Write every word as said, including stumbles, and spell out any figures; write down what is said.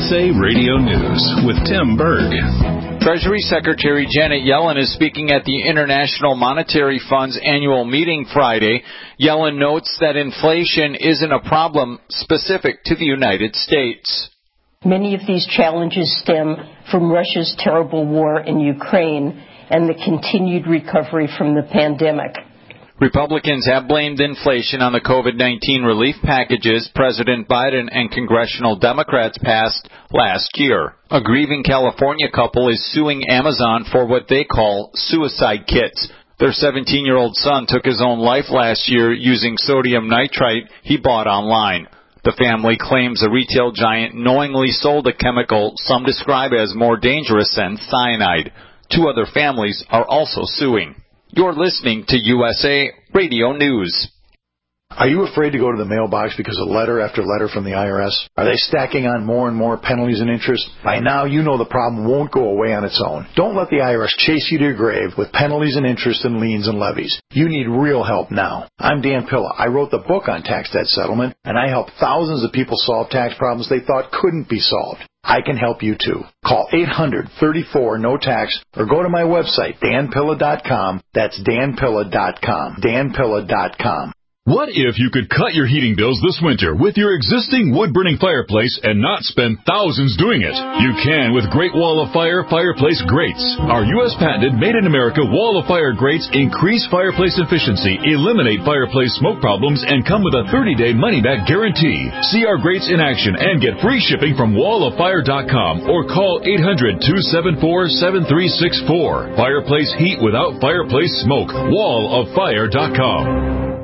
S A Radio News with Tim Berg. Treasury Secretary Janet Yellen is speaking at the International Monetary Fund's annual meeting Friday. Yellen notes that inflation isn't a problem specific to the United States. Many of these challenges stem from Russia's terrible war in Ukraine and the continued recovery from the pandemic. Republicans have blamed inflation on the COVID nineteen relief packages President Biden and congressional Democrats passed last year. A grieving California couple is suing Amazon for what they call suicide kits. Their seventeen-year-old son took his own life last year using sodium nitrite he bought online. The family claims a retail giant knowingly sold a chemical some describe as more dangerous than cyanide. Two other families are also suing. You're listening to U S A Radio News. Are you afraid to go to the mailbox because of letter after letter from the I R S? Are they stacking on more and more penalties and interest? By now, you know the problem won't go away on its own. Don't let the I R S chase you to your grave with penalties and interest and liens and levies. You need real help now. I'm Dan Pilla. I wrote the book on tax debt settlement, and I help thousands of people solve tax problems they thought couldn't be solved. I can help you too. Call eight hundred, thirty-four, no tax or go to my website, dan pilla dot com. That's dan pilla dot com. dan pilla dot com. What if you could cut your heating bills this winter with your existing wood-burning fireplace and not spend thousands doing it? You can with Great Wall of Fire fireplace grates. Our U S patented made-in-America Wall of Fire grates increase fireplace efficiency, eliminate fireplace smoke problems, and come with a thirty-day money-back guarantee. See our grates in action and get free shipping from wall of fire dot com or call eight hundred, two seven four, seven three six four. Fireplace heat without fireplace smoke. wall of fire dot com.